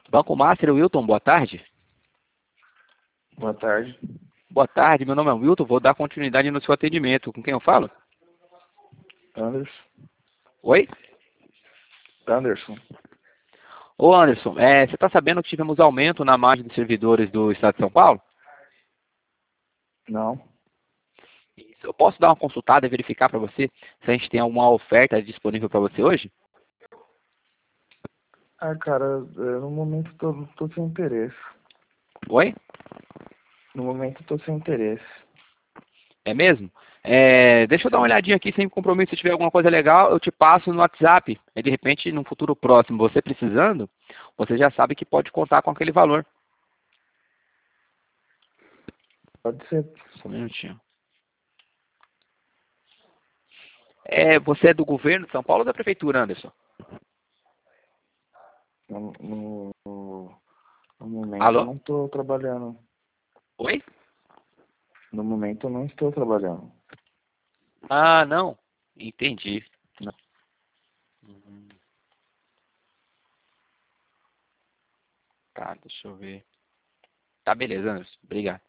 Banco Master, Wilton, boa tarde. Boa tarde. Boa tarde, meu nome é Wilton, vou dar continuidade no seu atendimento. Com quem eu falo? Anderson. Oi? Anderson. Ô Anderson, você está sabendo que tivemos aumento na margem dos servidores do Estado de São Paulo? Não. Isso. Eu posso dar uma consultada e verificar para você se a gente tem alguma oferta disponível para você hoje? Ah, cara, no momento tô sem interesse. Oi? No momento tô sem interesse. É mesmo? Deixa eu dar uma Sim. olhadinha aqui sem compromisso. Se tiver alguma coisa legal, eu te passo no WhatsApp. E de repente, no futuro próximo, você precisando, você já sabe que pode contar com aquele valor. Pode ser. Só um minutinho. Você é do governo de São Paulo ou da prefeitura, Anderson? No momento eu Alô? não tô trabalhando. Oi? No momento eu não estou trabalhando. Ah, não. Entendi. Não. Uhum. Tá, deixa eu ver. Tá, beleza, Anderson. Obrigado.